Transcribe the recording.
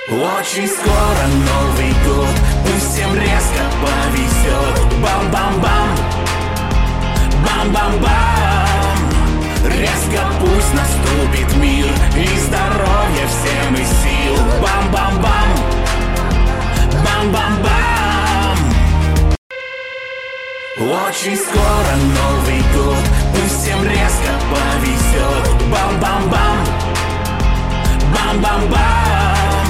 Очень скоро Новый год, пусть всем резко повезет. Бам-бам-бам, бам-бам-бам. Резко пусть наступит мир и здоровье всем и сил. Бам-бам-бам, бам-бам-бам. Очень скоро Новый год, пусть всем резко повезет. Бам-бам-бам, бам-бам-бам.